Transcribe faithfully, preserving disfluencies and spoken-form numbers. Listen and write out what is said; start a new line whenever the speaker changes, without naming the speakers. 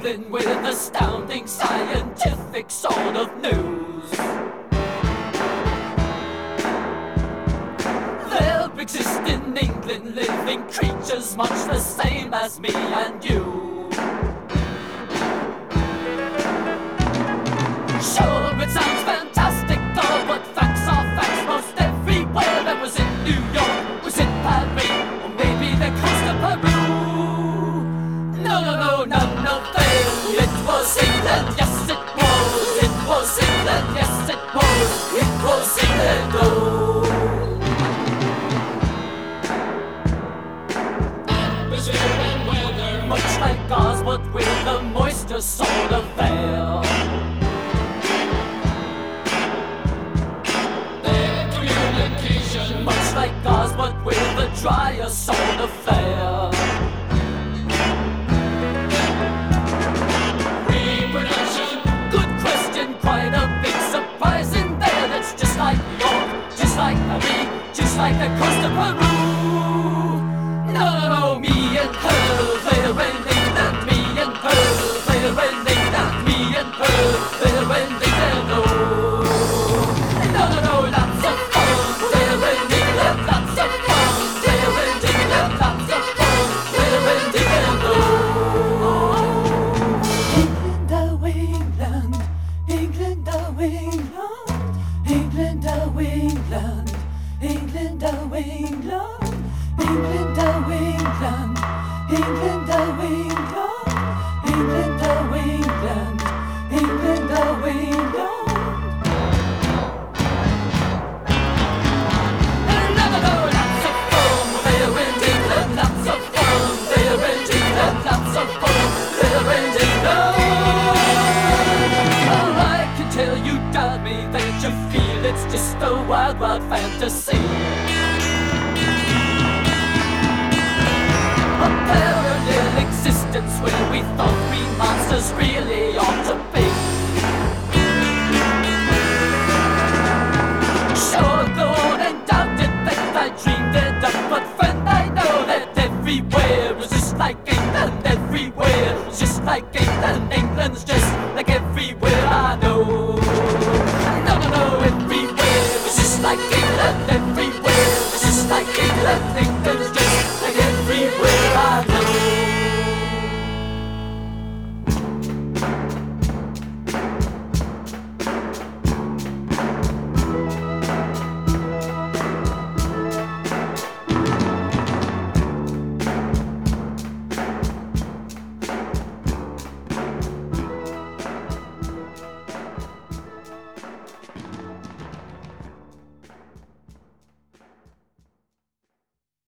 England with astounding scientific sort of news. There exist in England living creatures much the same as me and you. Sure, it sounds fantastic though, but facts are facts most everywhere. That was in New York, was in Paris, or maybe the coast of Peru. No, no, no, none of them. It was England, yes it was. It was England, yes it was. It was England, oh. Atmosphere and weather, much like ours, but with a moisture sort of air. Much like ours, but with a drier sort of fare. Reproduction? Good question, quite a big surprise in there. That's just like New York, just like Paris, just like the coast of Peru. No, no, no, me and her, they're in England, me and her, they're in England, me and her, they're in England, oh. No, no, no, lots of fun. Lots of fun, they're in England, lots of fun, they're in England, oh. England, oh England, England, oh England, England, oh England, England, oh England, England, oh England, England, oh England, England, oh England, England, oh England. That you feel it's just a wild, wild fantasy. A parallel existence where we thought we monsters really